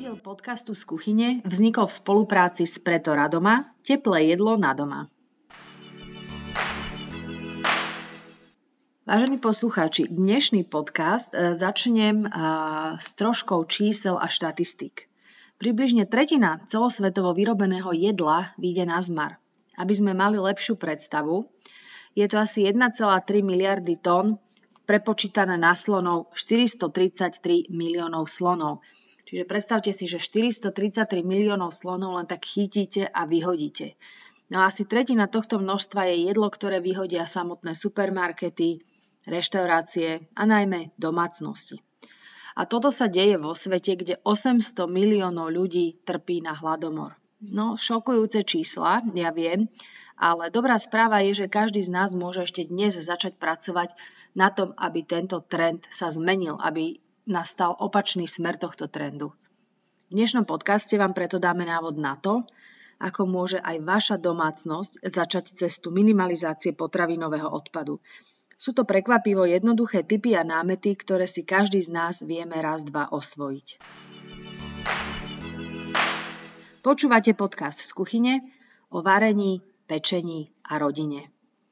diel podcastu z kuchyne vznikol v spolupráci s Preto Radoma, teplé jedlo na doma. Vážení poslucháči, dnešný podcast začnem s troškou čísel a štatistík. Približne tretina celosvetovo vyrobeného jedla vyjde na zmar. Aby sme mali lepšiu predstavu, je to asi 1,3 miliardy tón, prepočítané na slonov 433 miliónov slonov. Čiže predstavte si, že 433 miliónov slonov len tak chytíte a vyhodíte. No a asi tretina tohto množstva je jedlo, ktoré vyhodia samotné supermarkety, reštaurácie a najmä domácnosti. A toto sa deje vo svete, kde 800 miliónov ľudí trpí na hladomor. No, šokujúce čísla, ja viem, ale dobrá správa je, že každý z nás môže ešte dnes začať pracovať na tom, aby tento trend sa zmenil, aby nastal opačný smer tohto trendu. V dnešnom podcaste vám preto dáme návod na to, ako môže aj vaša domácnosť začať cestu minimalizácie potravinového odpadu. Sú to prekvapivo jednoduché tipy a námety, ktoré si každý z nás vieme raz, dva osvojiť. Počúvate podcast z kuchyne o varení, pečení a rodine.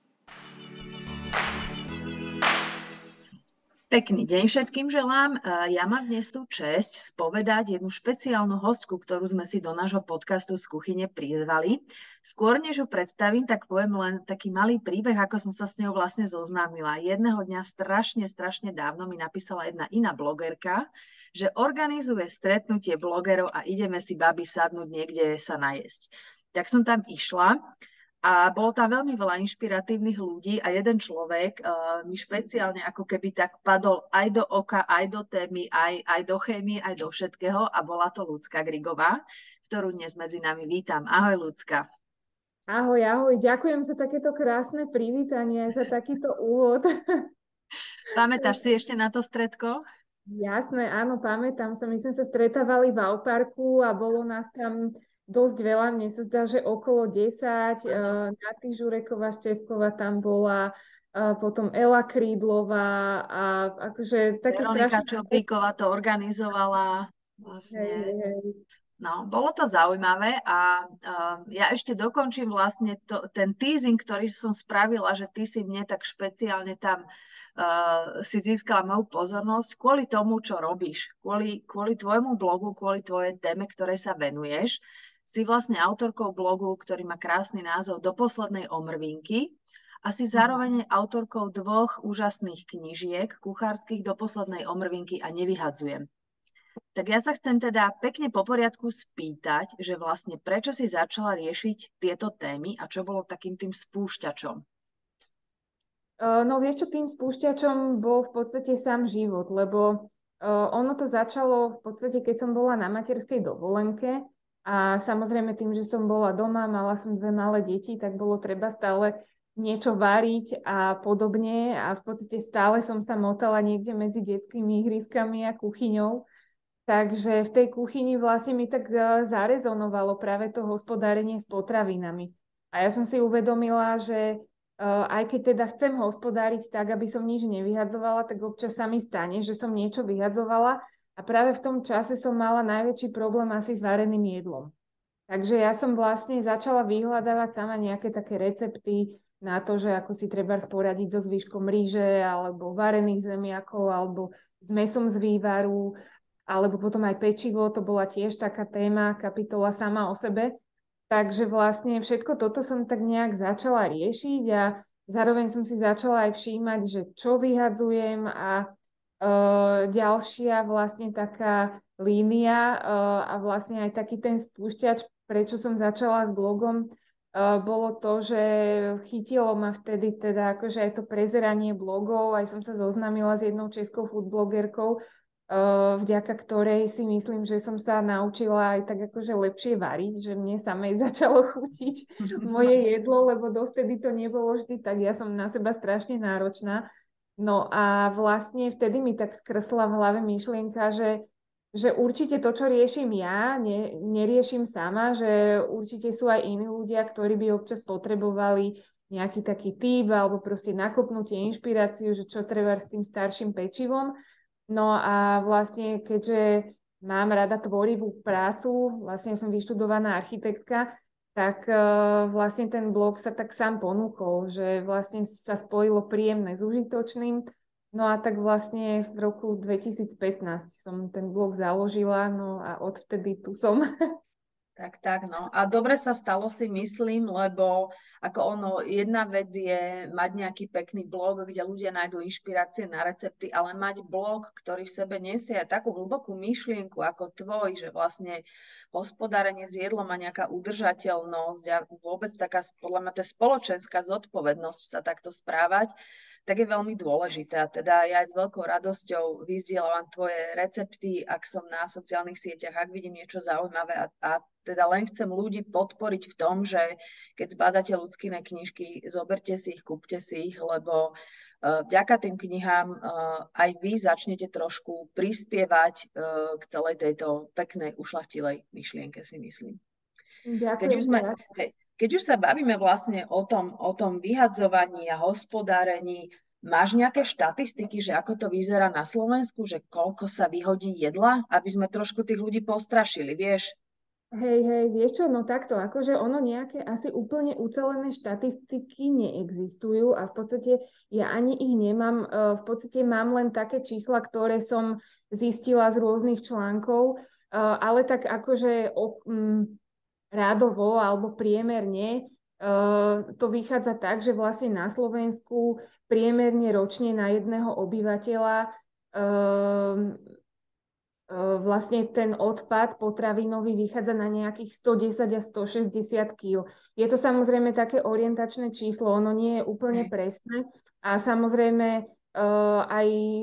Pekný deň všetkým želám. Ja mám dnes tú česť spovedať jednu špeciálnu hostku, ktorú sme si do nášho podcastu z kuchyne prizvali. Skôr než ju predstavím, tak poviem len taký malý príbeh, ako som sa s ňou vlastne zoznámila. Jedného dňa strašne dávno mi napísala jedna iná blogerka, že organizuje stretnutie blogerov a ideme si babi sadnúť niekde sa najesť. Tak som tam išla. A bolo tam veľmi veľa inšpiratívnych ľudí a jeden človek mi špeciálne ako keby tak padol aj do oka, aj do témy, aj do chémie, aj do všetkého a bola to Ľudská Grigová, ktorú dnes medzi nami vítam. Ahoj Ľudská. Ahoj, ďakujem za takéto krásne privítanie, za takýto úvod. Pamätáš si ešte na to stretko? Jasné, áno, pamätám sa. My sme sa stretávali v Auparku a bolo nás tam dosť veľa, mne sa zdá, že okolo 10, Naty Žureková Števková tam bola, potom Ela Krídlová a akože také Veronika strašné... Čopíková to organizovala vlastne. Hej. No, bolo to zaujímavé a ja ešte dokončím vlastne ten teasing, ktorý som spravila, že ty si mne tak špeciálne tam si získala moju pozornosť kvôli tomu, čo robíš, kvôli tvojmu blogu, kvôli tvojej téme, ktorej sa venuješ. Si vlastne autorkou blogu, ktorý má krásny názov Do poslednej omrvinky a si zároveň autorkou 2 úžasných knižiek kuchárskych Do poslednej omrvinky a Nevyhadzujem. Tak ja sa chcem teda pekne po poriadku spýtať, že vlastne prečo si začala riešiť tieto témy a čo bolo takým tým spúšťačom? No vieš čo, tým spúšťačom bol v podstate sám život, lebo ono to začalo v podstate, keď som bola na materskej dovolenke. A samozrejme tým, že som bola doma, mala som 2 malé deti, tak bolo treba stále niečo variť a podobne. A v podstate stále som sa motala niekde medzi detskými ihriskami a kuchyňou. Takže v tej kuchyni vlastne mi tak zarezonovalo práve to hospodárenie s potravinami. A ja som si uvedomila, že aj keď teda chcem hospodáriť tak, aby som nič nevyhadzovala, tak občas sa mi stane, že som niečo vyhadzovala. A práve v tom čase som mala najväčší problém asi s vareným jedlom. Takže ja som vlastne začala vyhľadávať sama nejaké také recepty na to, že ako si treba poradiť so zvyškom ríže, alebo varených zemiakov, alebo s mäsom z vývaru, alebo potom aj pečivo, to bola tiež taká téma, kapitola sama o sebe. Takže vlastne všetko toto som tak nejak začala riešiť a zároveň som si začala aj všímať, že čo vyhadzujem a ďalšia vlastne taká línia a vlastne aj taký ten spúšťač, prečo som začala s blogom, bolo to, že chytilo ma vtedy teda akože aj to prezeranie blogov, aj som sa zoznámila s jednou českou foodblogerkou, vďaka ktorej si myslím, že som sa naučila aj tak akože lepšie variť, že mne samej začalo chutiť moje jedlo, lebo dovtedy to nebolo vždy tak, ja som na seba strašne náročná. No a vlastne vtedy mi tak skrsla v hlave myšlienka, že určite to, čo riešim ja, neriešim sama, že určite sú aj iní ľudia, ktorí by občas potrebovali nejaký taký tip alebo proste nakopnutie, inšpiráciu, že čo treba s tým starším pečivom. No a vlastne keďže mám rada tvorivú prácu, vlastne som vyštudovaná architektka, tak vlastne ten blog sa tak sám ponúkol, že vlastne sa spojilo príjemné s užitočným. No a tak vlastne v roku 2015 som ten blog založila, no a odvtedy tu som. Tak, no. A dobre sa stalo si myslím, lebo ako ono, jedna vec je mať nejaký pekný blog, kde ľudia nájdú inšpirácie na recepty, ale mať blog, ktorý v sebe nesie takú hlbokú myšlienku ako tvoj, že vlastne hospodárenie s jedlom a nejaká udržateľnosť a vôbec taká, podľa mňa to je spoločenská zodpovednosť sa takto správať, tak je veľmi dôležité. A teda ja aj s veľkou radosťou vyzdielam tvoje recepty, ak som na sociálnych sieťach, ak vidím niečo zaujímavé a teda len chcem ľudí podporiť v tom, že keď zbadáte ľudskine knižky, zoberte si ich, kúpte si ich, lebo vďaka tým knihám aj vy začnete trošku prispievať k celej tejto peknej, ušľachtilej myšlienke, si myslím. Ďakujem. Keď už sa bavíme vlastne o tom vyhadzovaní a hospodárení, máš nejaké štatistiky, že ako to vyzerá na Slovensku, že koľko sa vyhodí jedla, aby sme trošku tých ľudí postrašili, vieš? Hej, vieš čo, no takto, akože ono nejaké asi úplne ucelené štatistiky neexistujú a v podstate ja ani ich nemám, v podstate mám len také čísla, ktoré som zistila z rôznych článkov, ale tak akože rádovo alebo priemerne to vychádza tak, že vlastne na Slovensku priemerne ročne na jedného obyvateľa vlastne ten odpad potravinový vychádza na nejakých 110 a 160 kg. Je to samozrejme také orientačné číslo, ono nie je úplne presné a samozrejme aj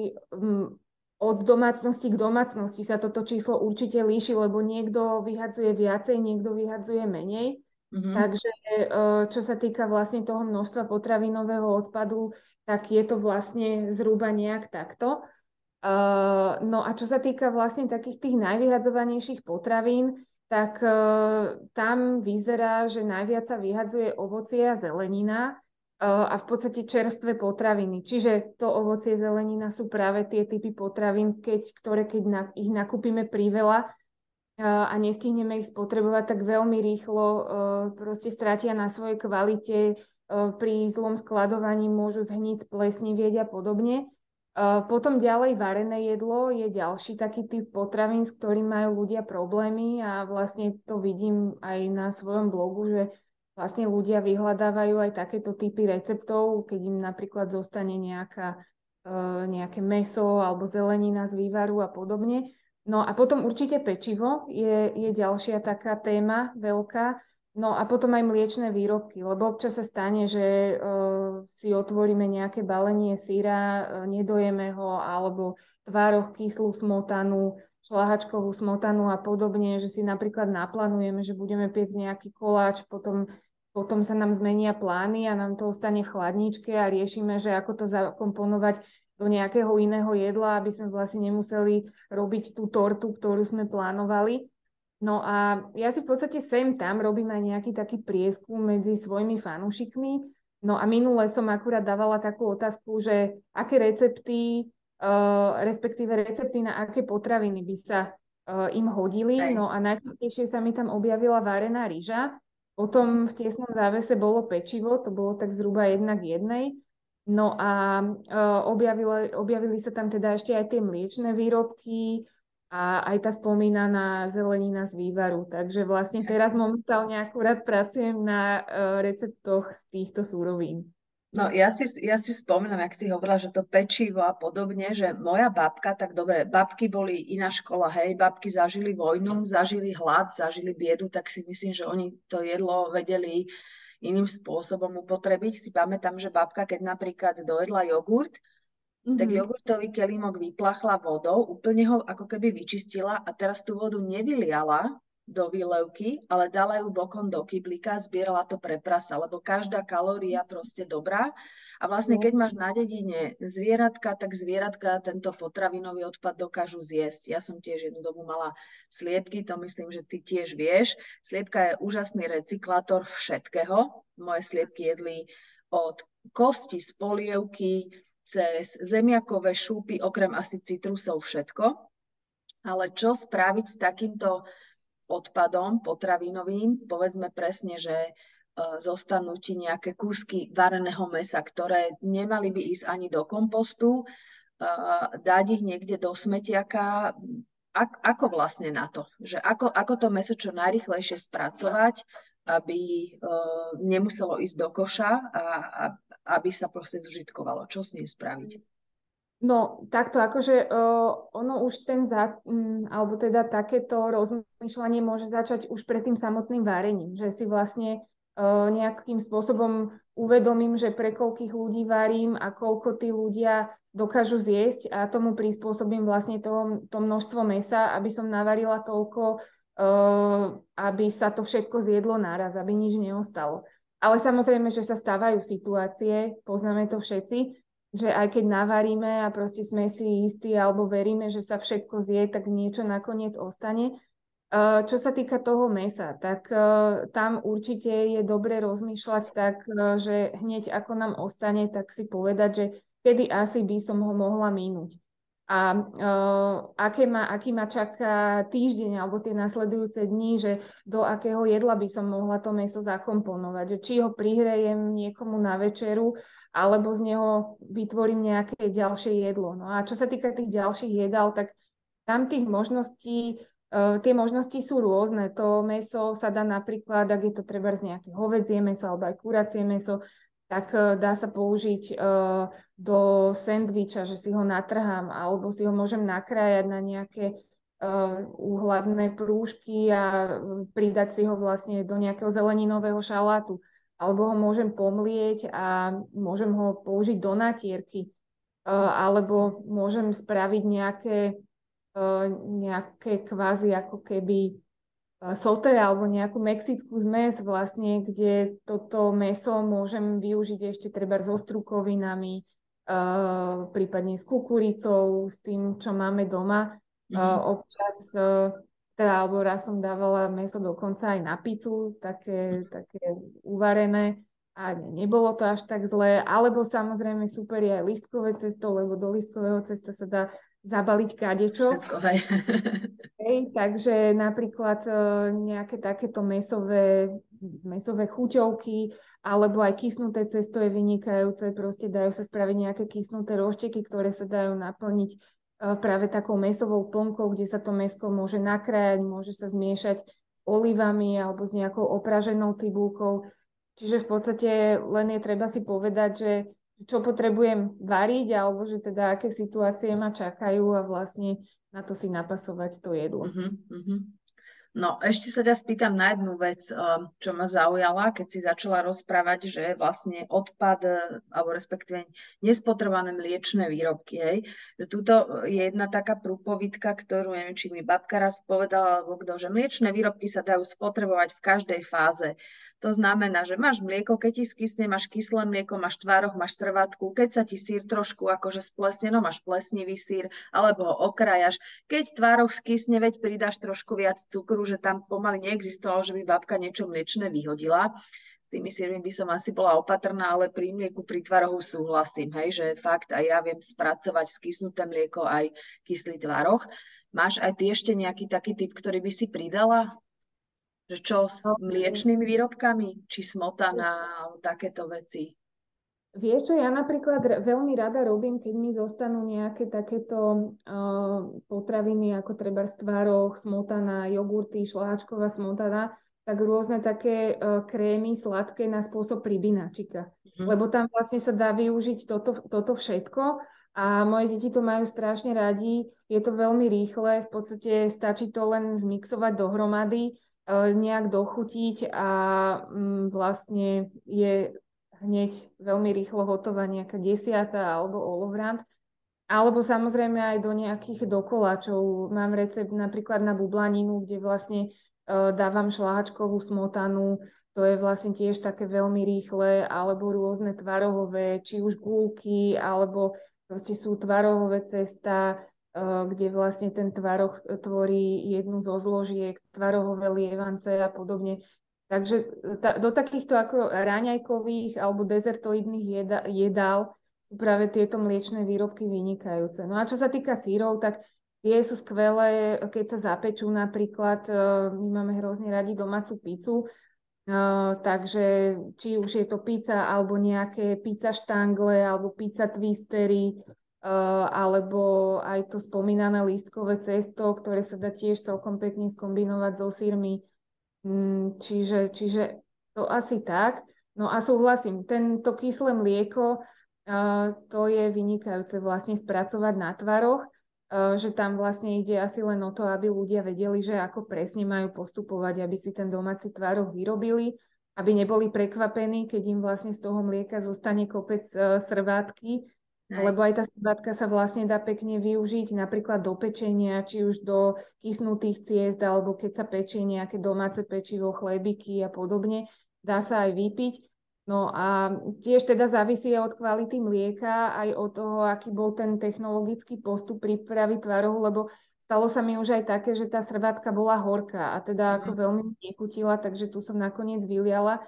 od domácnosti k domácnosti sa toto číslo určite líši, lebo niekto vyhadzuje viacej, niekto vyhadzuje menej. Takže čo sa týka vlastne toho množstva potravinového odpadu, tak je to vlastne zhruba nejak takto. No a čo sa týka vlastne takých tých najvyhadzovanejších potravín, tak tam vyzerá, že najviac sa vyhadzuje ovocie a zelenina a v podstate čerstvé potraviny. Čiže to ovocie, zelenina sú práve tie typy potravín, ktoré keď ich nakúpime priveľa a nestihneme ich spotrebovať, tak veľmi rýchlo proste stratia na svojej kvalite, pri zlom skladovaní môžu zhniť, splesnivieť a podobne. Potom ďalej varené jedlo je ďalší taký typ potravín, s ktorým majú ľudia problémy a vlastne to vidím aj na svojom blogu, že vlastne ľudia vyhľadávajú aj takéto typy receptov, keď im napríklad zostane nejaké mäso alebo zelenina z vývaru a podobne. No a potom určite pečivo je ďalšia taká téma veľká. No a potom aj mliečne výrobky, lebo občas sa stane, že si otvoríme nejaké balenie syra, nedojeme ho, alebo tvároch kyslú smotanu, šlahačkovú smotanu a podobne, že si napríklad naplánujeme, že budeme piecť nejaký koláč, potom sa nám zmenia plány a nám to ostane v chladničke a riešime, že ako to zakomponovať do nejakého iného jedla, aby sme vlastne nemuseli robiť tú tortu, ktorú sme plánovali. No a ja si v podstate sem tam robím aj nejaký taký prieskum medzi svojimi fanúšikmi. No a minule som akurát dávala takú otázku, že aké recepty, respektíve recepty na aké potraviny by sa im hodili. No a najčastejšie sa mi tam objavila varená ryža. Potom v tesnom závese bolo pečivo, to bolo tak zhruba 1:1. No a objavili sa tam teda ešte aj tie mliečne výrobky, a aj tá spomínaná zelenina z vývaru. Takže vlastne teraz momentálne akurát pracujem na receptoch z týchto súrovín. No ja si spomínam, jak si hovorila, že to pečivo a podobne, že moja babka, tak dobre, babky boli iná škola, hej, babky zažili vojnu, zažili hlad, zažili biedu, tak si myslím, že oni to jedlo vedeli iným spôsobom upotrebiť. Si pamätám, že babka, keď napríklad dojedla jogurt, tak jogurtový kelímok vyplachla vodou, úplne ho ako keby vyčistila a teraz tú vodu nevyliala do výlevky, ale dala ju bokom do kyblíka, zbierala to pre prasa, lebo každá kalória proste dobrá. A vlastne keď máš na dedine zvieratka, tak zvieratka tento potravinový odpad dokážu zjesť. Ja som tiež jednu dobu mala sliepky, to myslím, že ty tiež vieš. Sliepka je úžasný recyklátor všetkého. Moje sliepky jedli od kosti z polievky, cez zemiakové šúpy, okrem asi citrusov všetko. Ale čo spraviť s takýmto odpadom potravinovým? Povedzme presne, že zostanú ti nejaké kúsky vareného mäsa, ktoré nemali by ísť ani do kompostu, dať ich niekde do smetiaka. Ako vlastne na to? Že ako to mäso čo najrýchlejšie spracovať, aby nemuselo ísť do koša a aby sa proste zužitkovalo? Čo s ním spraviť? No, takto akože ono už alebo teda takéto rozmýšľanie môže začať už pred tým samotným varením, že si vlastne nejakým spôsobom uvedomím, že pre koľkých ľudí varím a koľko tí ľudia dokážu zjesť a tomu prispôsobím vlastne to množstvo mäsa, aby som navarila toľko, aby sa to všetko zjedlo naraz, aby nič neostalo. Ale samozrejme, že sa stávajú situácie, poznáme to všetci, že aj keď navaríme a proste sme si istí alebo veríme, že sa všetko zje, tak niečo nakoniec ostane. Čo sa týka toho mäsa, tak tam určite je dobre rozmýšľať tak, že hneď ako nám ostane, tak si povedať, že kedy asi by som ho mohla minúť. A aký ma čaká týždeň alebo tie nasledujúce dni, že do akého jedla by som mohla to mäso zakomponovať. Že či ho prihrejem niekomu na večeru, alebo z neho vytvorím nejaké ďalšie jedlo. No a čo sa týka tých ďalších jedál, tak tam tých možností, tie možnosti sú rôzne. To mäso sa dá napríklad, ak je to treba z nejaké hovädzie mäso alebo aj kuracie mäso, tak dá sa použiť do sendviča, že si ho natrhám, alebo si ho môžem nakrájať na nejaké úhladné prúžky a pridať si ho vlastne do nejakého zeleninového šalátu. Alebo ho môžem pomlieť a môžem ho použiť do natierky. Alebo môžem spraviť nejaké kvázi ako keby soté alebo nejakú mexickú zmes vlastne, kde toto mäso môžem využiť ešte treba so strukovinami, prípadne s kukuricou, s tým, čo máme doma. Občas, alebo raz som dávala mäso dokonca aj na pizzu, také uvarené a nebolo to až tak zlé. Alebo samozrejme super je aj listkové cesto, lebo do listkového cesta sa dá zabaliť kadečo. Všetko, hej. Takže napríklad nejaké takéto mäsové chuťovky alebo aj kysnuté cesto je vynikajúce, proste dajú sa spraviť nejaké kysnuté rošteky, ktoré sa dajú naplniť práve takou mäsovou plnkou, kde sa to mäsko môže nakrájať, môže sa zmiešať s olivami alebo s nejakou opraženou cibulkou. Čiže v podstate len je treba si povedať, že čo potrebujem variť, alebo že teda aké situácie ma čakajú a vlastne na to si napasovať to jedlo. No, ešte sa ťa spýtam na jednu vec, čo ma zaujala, keď si začala rozprávať, že vlastne odpad, alebo respektíve nespotrebované mliečne výrobky, hej. Že tuto je jedna taká prúpovidka, ktorú neviem, či mi babka raz povedala, alebo kto, že mliečne výrobky sa dajú spotrebovať v každej fáze. To znamená, že máš mlieko, keď ti skysne, máš kyslé mlieko, máš tvároch, máš srvatku, keď sa ti sír trošku akože splesne, no máš plesnivý sír, alebo ho okrajaš. Keď tvároch skysne, veď pridáš trošku viac cukru, že tam pomaly neexistovalo, že by babka niečo mliečne vyhodila. S tými sírmi by som asi bola opatrná, ale pri mlieku, pri tvarohu súhlasím, hej, že fakt aj ja viem spracovať skysnuté mlieko, aj kyslý tvaroh. Máš aj ty ešte nejaký taký typ, ktorý by si pridala? Že čo s mliečnými výrobkami? Či smotana, takéto veci? Vieš čo, ja napríklad veľmi rada robím, keď mi zostanú nejaké takéto potraviny, ako treba tvároh, smotana, jogurty, šláčková smotana, tak rôzne také krémy sladké na spôsob pribinačika. Lebo tam vlastne sa dá využiť toto všetko a moje deti to majú strašne radi. Je to veľmi rýchle, v podstate stačí to len zmixovať dohromady, nejak dochutiť a vlastne je hneď veľmi rýchlo hotová nejaká desiata alebo olovrant. Alebo samozrejme aj do nejakých dokoláčov. Mám recept napríklad na bublaninu, kde vlastne dávam šláčkovú smotanu. To je vlastne tiež také veľmi rýchle, alebo rôzne tvarohové, či už gulky, alebo proste sú tvarohové cesta, kde vlastne ten tvaroh tvorí jednu zo zložiek, tvarohové lievance a podobne. Takže do takýchto ako raňajkových alebo dezertoidných jedál sú práve tieto mliečne výrobky vynikajúce. No a čo sa týka sírov, tak Tie sú skvelé, keď sa zapečú napríklad. My máme hrozne radi domácu pizzu, takže či už je to pizza alebo nejaké pizza štangle alebo pizza twistery, alebo aj to spomínané lístkové cesto, ktoré sa dá tiež celkom pekne skombinovať so sírmi. Čiže to asi tak. No a súhlasím, tento kyslé mlieko, to je vynikajúce vlastne spracovať na tvaroch, že tam vlastne ide asi len o to, aby ľudia vedeli, že ako presne majú postupovať, aby si ten domáci tvaroh vyrobili, aby neboli prekvapení, keď im vlastne z toho mlieka zostane kopec srvátky, lebo aj tá srvátka sa vlastne dá pekne využiť napríklad do pečenia, či už do kysnutých ciest, alebo keď sa pečie nejaké domáce pečivo, chlébiky a podobne, dá sa aj vypiť. No a tiež teda závisí od kvality mlieka, aj od toho, aký bol ten technologický postup prípravy tvarohu, lebo stalo sa mi už aj také, že tá srvátka bola horká a teda ako veľmi nechutila, takže tu som nakoniec vyliala.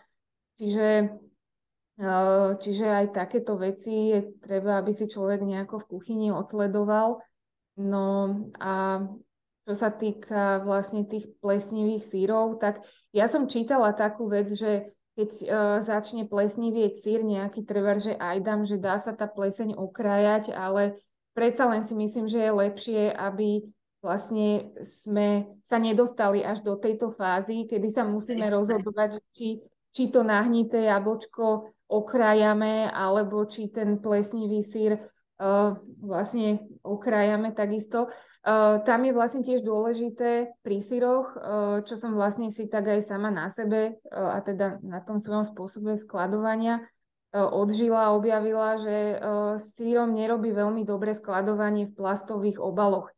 Čiže aj takéto veci je treba, aby si človek nejako v kuchyni odsledoval. No a čo sa týka vlastne tých plesnivých sírov, tak ja som čítala takú vec, že keď začne plesnivieť sír nejaký trvar, že ajdam, že dá sa tá pleseň okrájať, ale predsa len si myslím, že je lepšie, aby vlastne sme sa nedostali až do tejto fázy, kedy sa musíme rozhodovať, či to nahnité jablčko okrájame, alebo či ten plesnivý sír vlastne okrájame takisto. Tam je vlastne tiež dôležité pri syroch, čo som vlastne si tak aj sama na sebe a teda na tom svojom spôsobe skladovania odžila a objavila, že s sírom nerobí veľmi dobre skladovanie v plastových obaloch.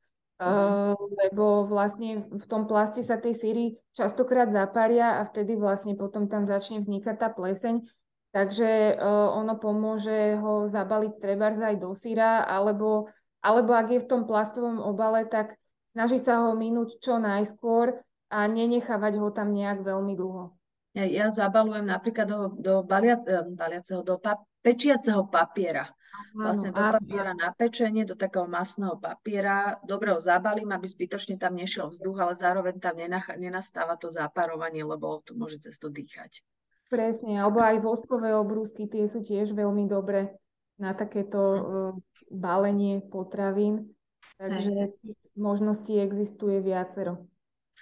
Lebo vlastne v tom plaste sa tie síry častokrát zapária a vtedy vlastne potom tam začne vznikať tá pleseň. Takže ono pomôže ho zabaliť trebárs aj do syra, alebo ak je v tom plastovom obale, tak snažiť sa ho minúť čo najskôr a nenechávať ho tam nejak veľmi dlho. Ja zabalujem napríklad do pečiaceho papiera. Vlastne do papiera na pečenie, do takého masného papiera. Dobre ho zabalím, aby zbytočne tam nešiel vzduch, ale zároveň tam nenastáva to záparovanie, lebo tu môže cez to dýchať. Presne, alebo aj voskové obrúsky, tie sú tiež veľmi dobré na takéto balenie potravín. Takže možností existuje viacero.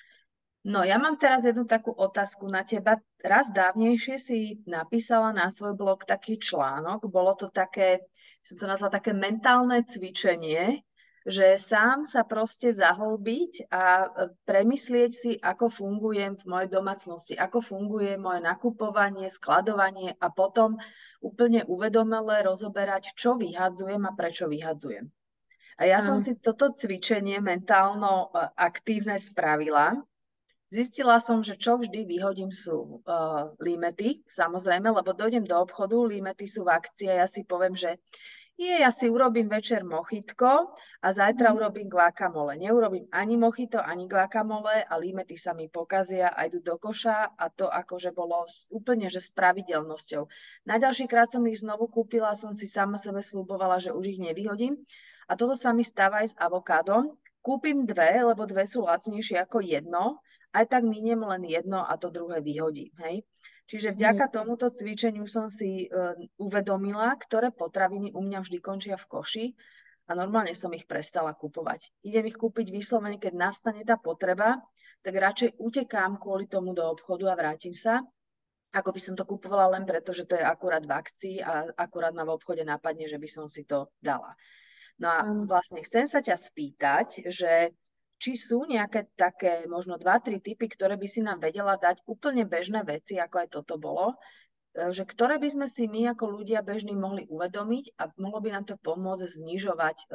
No, ja mám teraz jednu takú otázku na teba. Raz dávnejšie si napísala na svoj blog taký článok. Bolo to také, som to nazvala také mentálne cvičenie, že sám sa proste zahlbiť a premyslieť si, ako fungujem v mojej domácnosti, ako funguje moje nakupovanie, skladovanie a potom úplne uvedomele rozoberať, čo vyhadzujem a prečo vyhadzujem. A ja som si toto cvičenie mentálno aktívne spravila. Zistila som, že čo vždy vyhodím sú limety, samozrejme, lebo dojdem do obchodu, limety sú v akcii a ja si poviem, že ja si urobím večer mochitko a zajtra urobím guacamole. Neurobím ani mochito, ani guacamole a limety sa mi pokazia a idú do koša a to akože bolo úplne, že s pravidelnosťou. Na ďalší krát som ich znovu kúpila, som si sama sebe sľubovala, že už ich nevyhodím. A toto sa mi stáva aj s avokádom. Kúpim dve, lebo dve sú lacnejšie ako jedno. Aj tak miniem len jedno a to druhé vyhodím. Hej? Čiže vďaka tomuto cvičeniu som si uvedomila, ktoré potraviny u mňa vždy končia v koši a normálne som ich prestala kupovať. Idem ich kúpiť vyslovene, keď nastane tá potreba, tak radšej utekám kvôli tomu do obchodu a vrátim sa, ako by som to kupovala len preto, že to je akurát v akcii a akurát ma v obchode napadne, že by som si to dala. No a vlastne chcem sa ťa spýtať, že či sú nejaké také možno 2-3 typy, ktoré by si nám vedela dať úplne bežné veci, ako aj toto bolo, že ktoré by sme si my ako ľudia bežní mohli uvedomiť a mohlo by nám to pomôcť znižovať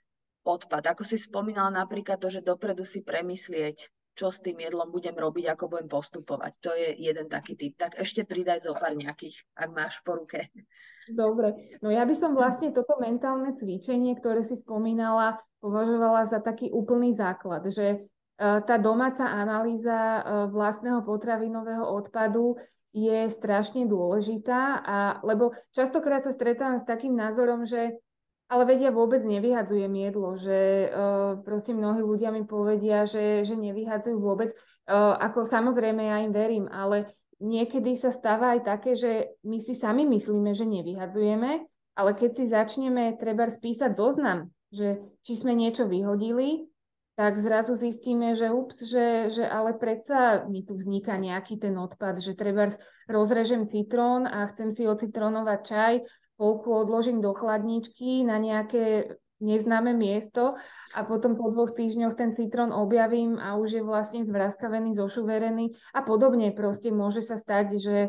odpad. Ako si spomínala napríklad to, že dopredu si premyslieť, čo s tým jedlom budem robiť, ako budem postupovať. To je jeden taký typ. Tak ešte pridaj zo pár nejakých, ak máš po ruke. Dobre, no ja by som vlastne toto mentálne cvičenie, ktoré si spomínala, považovala za taký úplný základ, že tá domáca analýza vlastného potravinového odpadu je strašne dôležitá, lebo častokrát sa stretávam s takým názorom, že Ale vedia, vôbec nevyhadzujem jedlo, že proste mnohí ľudia mi povedia, že nevyhadzujú vôbec. Ako samozrejme ja im verím, ale niekedy sa stáva aj také, že my si sami myslíme, že nevyhadzujeme, ale keď si začneme treba spísať zoznam, že či sme niečo vyhodili, tak zrazu zistíme, že že ale predsa mi tu vzniká nejaký ten odpad, že treba rozrežem citrón a chcem si ocitronovať čaj, polku odložím do chladničky na nejaké neznáme miesto a potom po 2 týždňoch ten citrón objavím a už je vlastne zvraskavený, zošuverený a podobne. Proste môže sa stať, že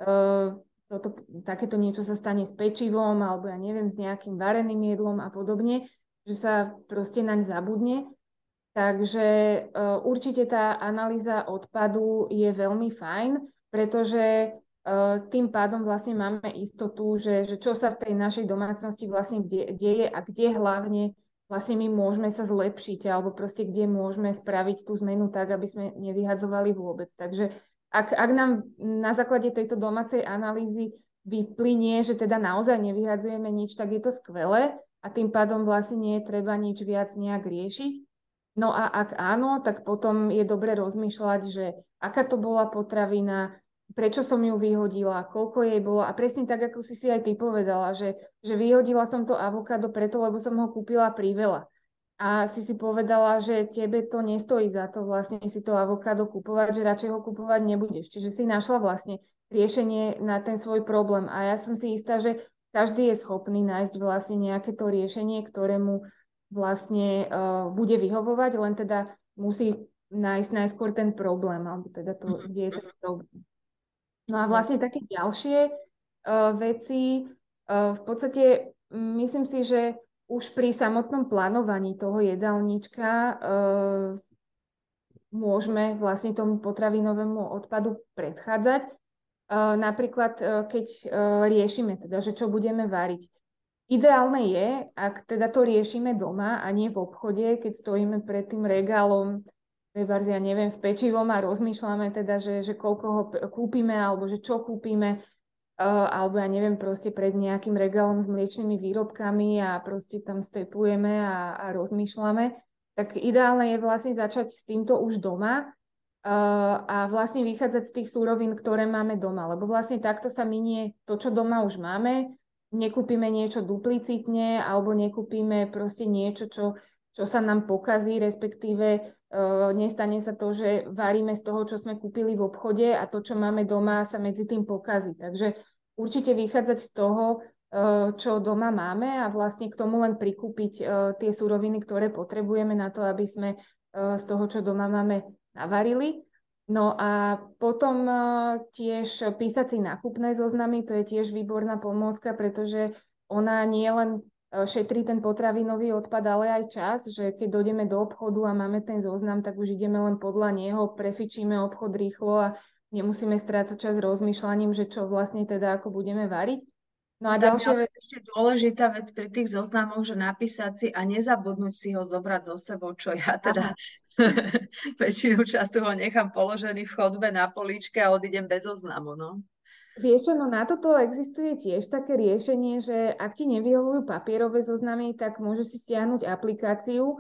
takéto niečo sa stane s pečivom alebo ja neviem, s nejakým vareným jedlom a podobne, že sa proste naň zabudne. Takže určite tá analýza odpadu je veľmi fajn, pretože tým pádom vlastne máme istotu, že čo sa v tej našej domácnosti vlastne deje a kde hlavne vlastne my môžeme sa zlepšiť alebo proste kde môžeme spraviť tú zmenu tak, aby sme nevyhadzovali vôbec. Takže ak nám na základe tejto domácej analýzy vyplynie, že teda naozaj nevyhadzujeme nič, tak je to skvelé a tým pádom vlastne nie je treba nič viac nejak riešiť. No a ak áno, tak potom je dobre rozmýšľať, že aká to bola potravina, prečo som ju vyhodila, koľko jej bolo. A presne tak, ako si aj ty povedala, že vyhodila som to avokádo preto, lebo som ho kúpila priveľa. A si povedala, že tebe to nestojí za to vlastne si to avokádo kupovať, že radšej ho kupovať nebudeš. Čiže si našla vlastne riešenie na ten svoj problém. A ja som si istá, že každý je schopný nájsť vlastne nejaké to riešenie, ktorému vlastne bude vyhovovať, len teda musí nájsť najskôr ten problém, alebo teda to, kde je ten problém. No a vlastne také ďalšie veci, v podstate myslím si, že už pri samotnom plánovaní toho jedálnička môžeme vlastne tomu potravinovému odpadu predchádzať. Napríklad, keď riešime teda, že čo budeme variť. Ideálne je, ak teda to riešime doma a nie v obchode, keď stojíme pred tým regálom, ja neviem, s pečivom a rozmýšľame teda, že koľko ho kúpime, alebo že čo kúpime, alebo ja neviem, proste pred nejakým regálom s mliečnymi výrobkami a proste tam stepujeme a rozmýšľame, tak ideálne je vlastne začať s týmto už doma a vlastne vychádzať z tých súrovín, ktoré máme doma, lebo vlastne takto sa minie to, čo doma už máme, nekúpime niečo duplicitne alebo nekúpime proste niečo, čo sa nám pokazí, respektíve nestane sa to, že varíme z toho, čo sme kúpili v obchode a to, čo máme doma, sa medzi tým pokazí. Takže určite vychádzať z toho, čo doma máme a vlastne k tomu len prikúpiť tie suroviny, ktoré potrebujeme na to, aby sme z toho, čo doma máme, navarili. No a potom tiež písať si nákupné zoznamy, to je tiež výborná pomôcka, pretože ona nie len šetrí ten potravinový odpad, ale aj čas, že keď dojdeme do obchodu a máme ten zoznam, tak už ideme len podľa neho, prefičíme obchod rýchlo a nemusíme strácať čas rozmýšľaním, že čo vlastne teda ako budeme variť. No a ďalšia vec. Ešte dôležitá vec pri tých zoznamoch, že napísať si a nezabudnúť si ho zobrať so sebou, čo ja teda väčšinu času ho nechám položený v chodbe na políčke a odídem bez zoznamu, no. Vieš čo, no na toto existuje tiež také riešenie, že ak ti nevyhovujú papierové zoznamy, tak môžeš si stiahnuť aplikáciu,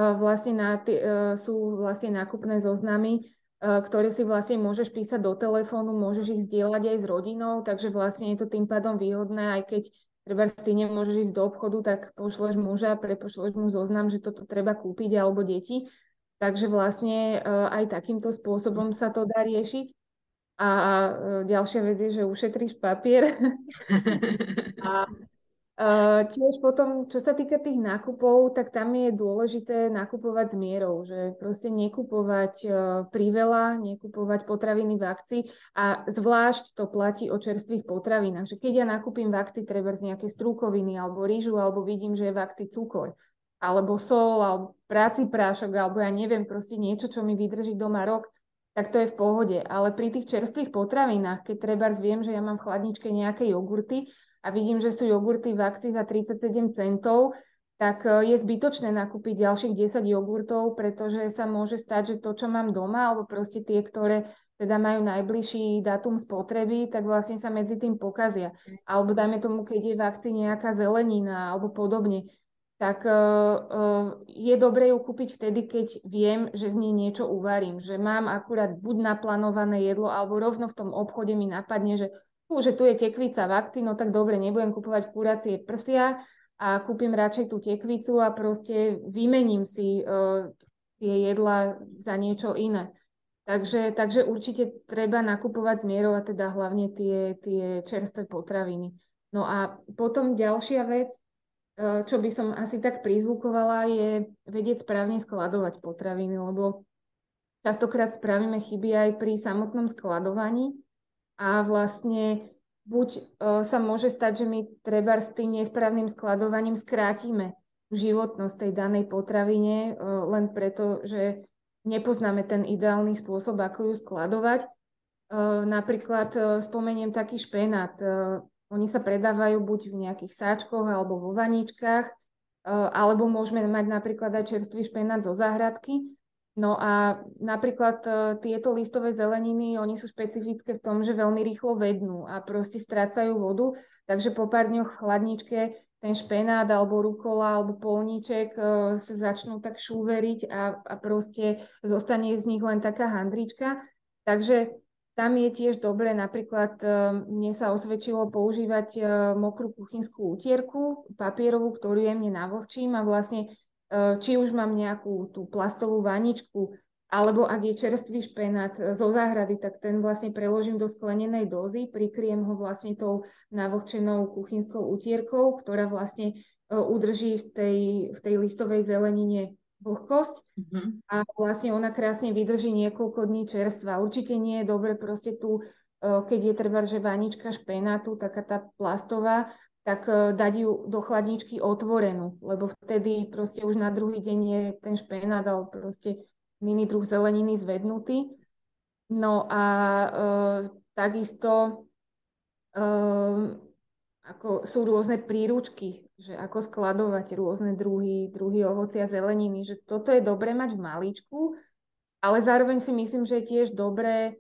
sú vlastne nákupné zoznamy, ktoré si vlastne môžeš písať do telefónu, môžeš ich zdieľať aj s rodinou, takže vlastne je to tým pádom výhodné, aj keď treba si nemôžeš ísť do obchodu, tak pošleš muža, prepošleš mu zoznam, že toto treba kúpiť alebo deti. Takže vlastne aj takýmto spôsobom sa to dá riešiť. A ďalšia vec je, že ušetríš papier. A tiež potom, čo sa týka tých nákupov, tak tam je dôležité nakupovať s mierou, že proste nekupovať priveľa, nekupovať potraviny v akcii a zvlášť to platí o čerstvých potravinách, že keď ja nakúpim v akcii trebárs nejaké strúkoviny alebo rýžu, alebo vidím, že je v akcii cukor, alebo sol, alebo práci prášok, alebo ja neviem, proste niečo, čo mi vydrží doma rok, tak to je v pohode. Ale pri tých čerstvých potravinách, keď trebárs viem, že ja mám v chladničke nejaké jogurty, a vidím, že sú jogurty v akcii za 37 centov, tak je zbytočné nakúpiť ďalších 10 jogurtov, pretože sa môže stať, že to, čo mám doma, alebo proste tie, ktoré teda majú najbližší dátum spotreby, tak vlastne sa medzi tým pokazia. Alebo dajme tomu, keď je v akcii nejaká zelenina alebo podobne, tak je dobre ju kúpiť vtedy, keď viem, že z nej niečo uvarím. Že mám akurát buď naplánované jedlo, alebo rovno v tom obchode mi napadne, že tu je tekvica v akcii, no tak dobre, nebudem kupovať kuracie prsia, a kúpim radšej tú tekvicu a proste vymením si tie jedlá za niečo iné. Takže určite treba nakupovať s mierou a teda hlavne tie čerstvé potraviny. No a potom ďalšia vec, čo by som asi tak prizvukovala, je vedieť správne skladovať potraviny, lebo častokrát spravíme chyby aj pri samotnom skladovaní a vlastne buď sa môže stať, že my treba s tým nesprávnym skladovaním skrátime životnosť tej danej potravine, len preto, že nepoznáme ten ideálny spôsob, ako ju skladovať. Napríklad spomeniem taký špenát. Oni sa predávajú buď v nejakých sáčkoch alebo vo vaničkách, alebo môžeme mať napríklad aj čerstvý špenát zo záhradky. No a napríklad tieto listové zeleniny, oni sú špecifické v tom, že veľmi rýchlo vednú a proste strácajú vodu, takže po pár dňoch v chladničke ten špenát alebo rukola alebo polníček sa začnú tak šúveriť a proste zostane z nich len taká handrička. Takže tam je tiež dobre, napríklad mne sa osvedčilo používať mokrú kuchynskú utierku, papierovú, ktorú jemne navlhčím a vlastne či už mám nejakú tú plastovú vaničku, alebo ak je čerstvý špenát zo záhrady, tak ten vlastne preložím do sklenenej dózy, prikryjem ho vlastne tou navlhčenou kuchynskou utierkou, ktorá vlastne udrží v tej listovej zelenine vlhkosť a vlastne ona krásne vydrží niekoľko dní čerstva. Určite nie je dobre proste tu, keď je treba, že vanička špenátu, taká tá plastová, tak dať ju do chladničky otvorenú, lebo vtedy proste už na druhý deň je ten špenát alebo proste iný druh zeleniny zvednutý. No a takisto ako sú rôzne príručky, že ako skladovať rôzne druhy ovocia a zeleniny, že toto je dobré mať v malíčku, ale zároveň si myslím, že je tiež dobré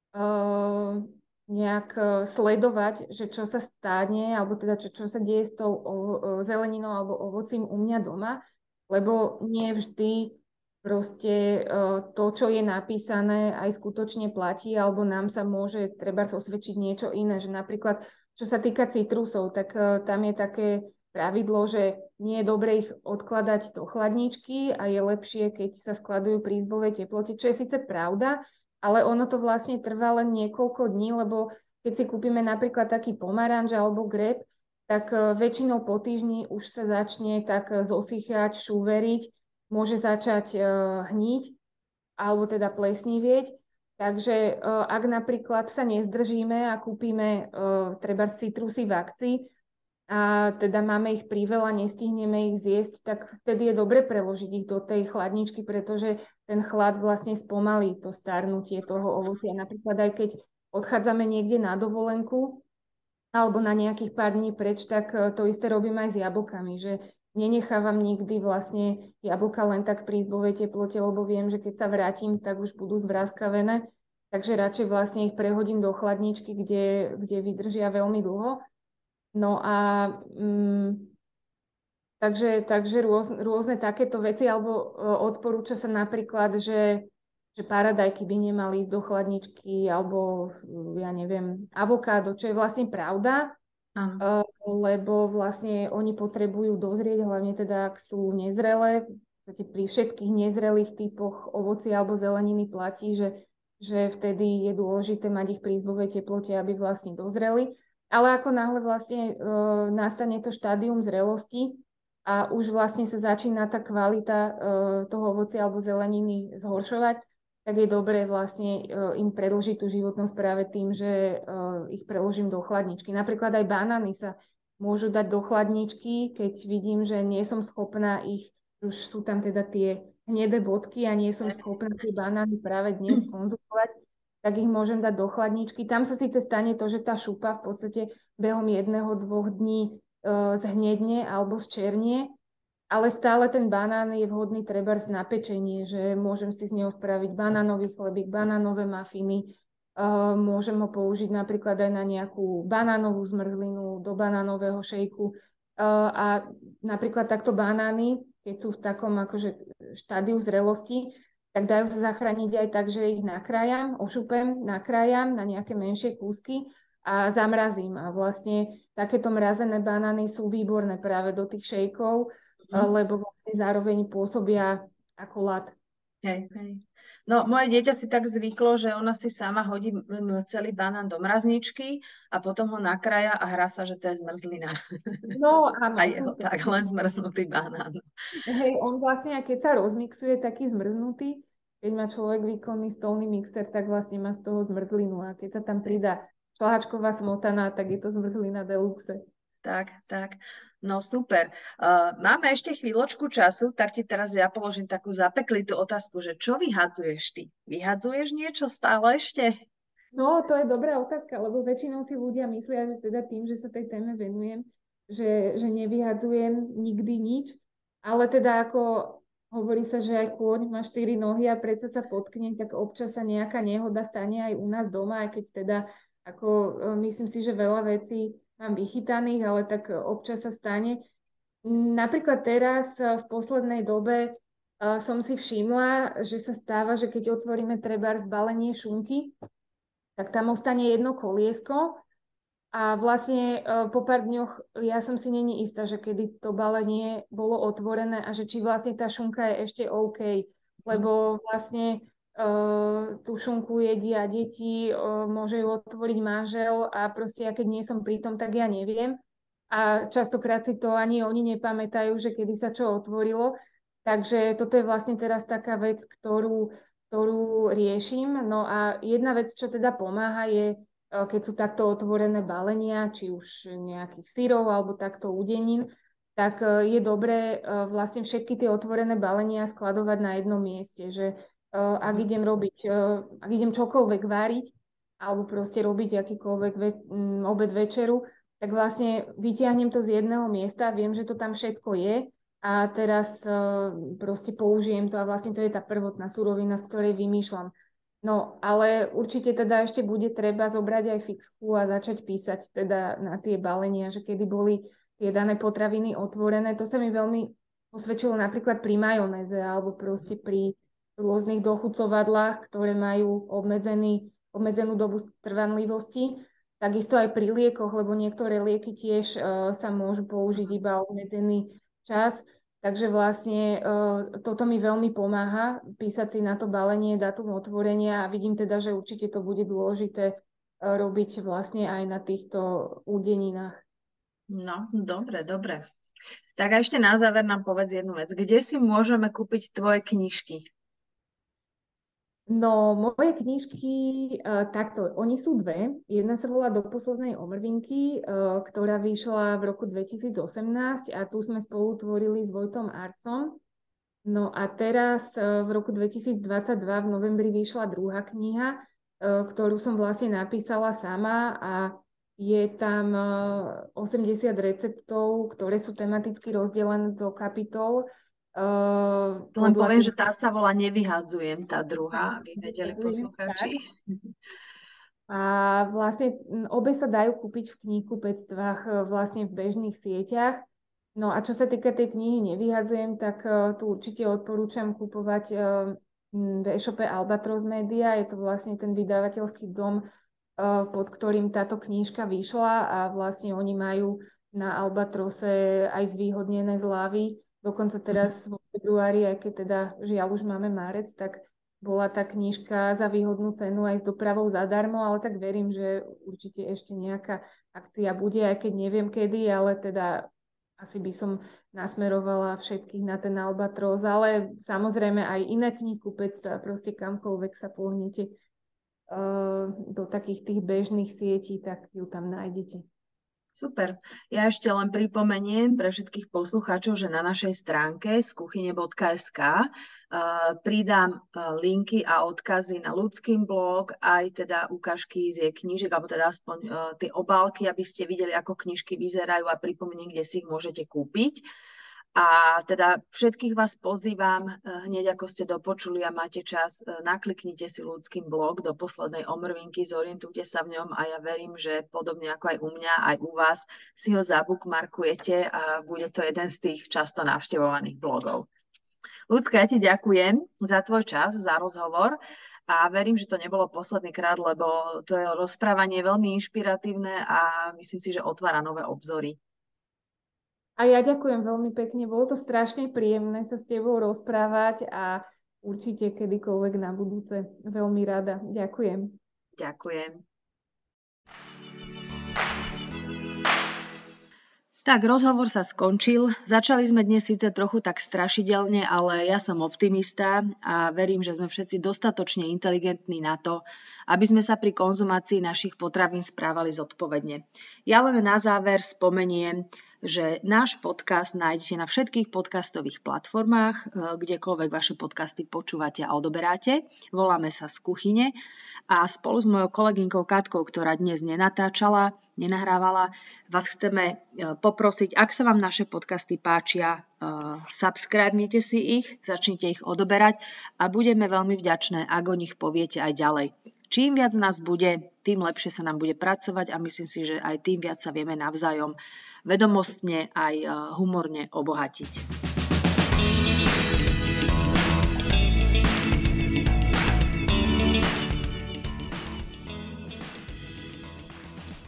nejak sledovať, že čo sa stane, alebo teda čo sa deje s tou zeleninou alebo ovocím u mňa doma, lebo nie vždy proste to, čo je napísané, aj skutočne platí, alebo nám sa môže treba osvedčiť niečo iné, že napríklad, čo sa týka citrusov, tak tam je také pravidlo, že nie je dobre ich odkladať do chladničky a je lepšie, keď sa skladujú pri izbovej teplote, čo je síce pravda, ale ono to vlastne trvá len niekoľko dní, lebo keď si kúpime napríklad taký pomaranč alebo greb, tak väčšinou po týždni už sa začne tak zosychať, šúveriť, môže začať hniť alebo teda plesnivieť. Takže ak napríklad sa nezdržíme a kúpime treba citrusy v akcii a teda máme ich priveľa, nestihneme ich zjesť, tak vtedy je dobre preložiť ich do tej chladničky, pretože ten chlad vlastne spomalí to starnutie toho ovocia. Napríklad aj keď odchádzame niekde na dovolenku alebo na nejakých pár dní preč, tak to isté robím aj s jablkami, že nenechávam nikdy vlastne jablka len tak pri izbovej teplote, lebo viem, že keď sa vrátim, tak už budú zvráskavené. Takže radšej vlastne ich prehodím do chladničky, kde vydržia veľmi dlho. No a takže rôzne takéto veci, alebo odporúča sa napríklad, že paradajky by nemali ísť do chladničky, alebo ja neviem, avokádo, čo je vlastne pravda, lebo vlastne oni potrebujú dozrieť, hlavne teda, ak sú nezrelé. Pri všetkých nezrelých typoch ovocia alebo zeleniny platí, že vtedy je dôležité mať ich pri izbovej teplote, aby vlastne dozreli. Ale ako náhle vlastne nastane to štádium zrelosti a už vlastne sa začína tá kvalita toho ovocia alebo zeleniny zhoršovať, tak je dobré vlastne im predĺžiť tú životnosť práve tým, že ich preložím do chladničky. Napríklad aj banány sa môžu dať do chladničky, keď vidím, že nie som schopná už sú tam teda tie hnedé bodky a nie som schopná tie banány práve dnes konzumovať, tak ich môžem dať do chladničky. Tam sa síce stane to, že tá šupa v podstate behom 1-2 dní zhnedne alebo zčernie, ale stále ten banán je vhodný trebárs na pečenie, že môžem si z neho spraviť banánový chlebík, banánové mafiny, môžem ho použiť napríklad aj na nejakú banánovú zmrzlinu, do banánového šejku. A napríklad takto banány, keď sú v takom akože štádiu zrelosti, tak dajú sa zachrániť aj tak, že ich nakrájam, ošupem, nakrájam na nejaké menšie kúsky a zamrazím. A vlastne takéto mrazené banány sú výborné práve do tých šejkov, lebo vlastne zároveň pôsobia ako ľad. Hej, hej. No, moje dieťa si tak zvyklo, že ona si sama hodí celý banán do mrazničky a potom ho nakrája a hrá sa, že to je zmrzlina. No A áno, jeho super. tak len zmrznutý banán. Hej, on vlastne, keď sa rozmixuje taký zmrznutý, keď má človek výkonný stolný mixer, tak vlastne má z toho zmrzlinu. A keď sa tam pridá šlahačková smotana, tak je to zmrzlina deluxe. Tak, tak. No super. Máme ešte chvíľočku času, tak ti teraz ja položím takú zapeklitú otázku, že čo vyhadzuješ ty? Vyhadzuješ niečo stále ešte? No, to je dobrá otázka, lebo väčšinou si ľudia myslia, že teda tým, že sa tej téme venujem, že nevyhadzujem nikdy nič, ale teda ako hovorí sa, že aj kôň má 4 nohy a predsa sa potkne, tak občas sa nejaká nehoda stane aj u nás doma, aj keď teda ako myslím si, že veľa vecí mám vychytaných, ale tak občas sa stane. Napríklad teraz v poslednej dobe som si všimla, že sa stáva, že keď otvoríme trebárs balenie šunky, tak tam ostane jedno koliesko a vlastne po pár dňoch ja som si není istá, že kedy to balenie bolo otvorené a že či vlastne tá šunka je ešte OK, lebo vlastne tú šunku jedia deti, môže ju otvoriť manžel a proste ja keď nie som pri tom, tak ja neviem. A častokrát si to ani oni nepamätajú, že kedy sa čo otvorilo. Takže toto je vlastne teraz taká vec, ktorú riešim. No a jedna vec, čo teda pomáha, je, keď sú takto otvorené balenia, či už nejakých syrov alebo takto udenín, tak je dobré vlastne všetky tie otvorené balenia skladovať na jednom mieste, že ak idem robiť, ak idem čokoľvek váriť, alebo proste robiť akýkoľvek obed večeru, tak vlastne vyťahnem to z jedného miesta, viem, že to tam všetko je a teraz proste použijem to a vlastne to je tá prvotná surovina, z ktorej vymýšľam. No, ale určite teda ešte bude treba zobrať aj fixku a začať písať teda na tie balenia, že kedy boli tie dané potraviny otvorené. To sa mi veľmi osvedčilo napríklad pri majonéze alebo proste pri rôznych dochucovadlách, ktoré majú obmedzenú dobu trvanlivosti. Takisto aj pri liekoch, lebo niektoré lieky tiež sa môžu použiť iba obmedzený čas. Takže vlastne toto mi veľmi pomáha písať si na to balenie, dátum otvorenia a vidím teda, že určite to bude dôležité robiť vlastne aj na týchto údeninách. No, dobre, dobre. Tak a ešte na záver nám povedz jednu vec. Kde si môžeme kúpiť tvoje knižky? No, moje knižky, takto, oni sú dve. Jedna sa volá Do poslednej omrvinky, ktorá vyšla v roku 2018 a tu sme spolu tvorili s Vojtom Arcom. No a teraz v roku 2022 v novembri vyšla druhá kniha, ktorú som vlastne napísala sama a je tam 80 receptov, ktoré sú tematicky rozdelené do kapitol. Len Podľa poviem, teda že tá sa volá Nevyhadzujem, tá druhá, aby vedeli tak. poslucháči. A vlastne obe sa dajú kúpiť v knihkupectvách vlastne v bežných sieťach. No a čo sa týka tej knihy Nevyhadzujem, tak tu určite odporúčam kupovať v e-shope Albatros Media. Je to vlastne ten vydavateľský dom, pod ktorým táto knižka vyšla a vlastne oni majú na Albatrose aj zvýhodnené zľavy. Dokonca teraz vo februári, aj keď teda žiaľ už máme marec, tak bola tá knižka za výhodnú cenu aj s dopravou zadarmo, ale tak verím, že určite ešte nejaká akcia bude, aj keď neviem kedy, ale teda asi by som nasmerovala všetkých na ten Albatros, ale samozrejme aj iné knihkupectvá, proste kamkoľvek sa pohnete do takých tých bežných sietí, tak ju tam nájdete. Super. Ja ešte len pripomeniem pre všetkých poslucháčov, že na našej stránke skuchyne.sk pridám linky a odkazy na ľudským blog, aj teda ukážky z jej knížek, alebo teda aspoň tie obálky, aby ste videli, ako knižky vyzerajú a pripomeniem, kde si ich môžete kúpiť. A teda všetkých vás pozývam, hneď ako ste dopočuli a máte čas, nakliknite si Ľudským blog do poslednej omrvinky, zorientujte sa v ňom a ja verím, že podobne ako aj u mňa, aj u vás si ho zabookmarkujete a bude to jeden z tých často navštevovaných blogov. Ľudská, ja ti ďakujem za tvoj čas, za rozhovor a verím, že to nebolo posledný krát, lebo to je rozprávanie veľmi inšpiratívne a myslím si, že otvára nové obzory. A ja ďakujem veľmi pekne, bolo to strašne príjemné sa s tebou rozprávať a určite kedykoľvek na budúce. Veľmi rada. Ďakujem. Ďakujem. Tak, rozhovor sa skončil. Začali sme dnes síce trochu tak strašidelne, ale ja som optimista a verím, že sme všetci dostatočne inteligentní na to, aby sme sa pri konzumácii našich potravín správali zodpovedne. Ja len na záver spomeniem, že náš podcast nájdete na všetkých podcastových platformách, kdekoľvek vaše podcasty počúvate a odoberáte. Voláme sa Z kuchyne a spolu s mojou kolegynkou Katkou, ktorá dnes nenahrávala, vás chceme poprosiť, ak sa vám naše podcasty páčia, subscribnite si ich, začnite ich odoberať a budeme veľmi vďačné, ak o nich poviete aj ďalej. Čím viac nás bude, tým lepšie sa nám bude pracovať a myslím si, že aj tým viac sa vieme navzájom vedomostne aj humorne obohatiť.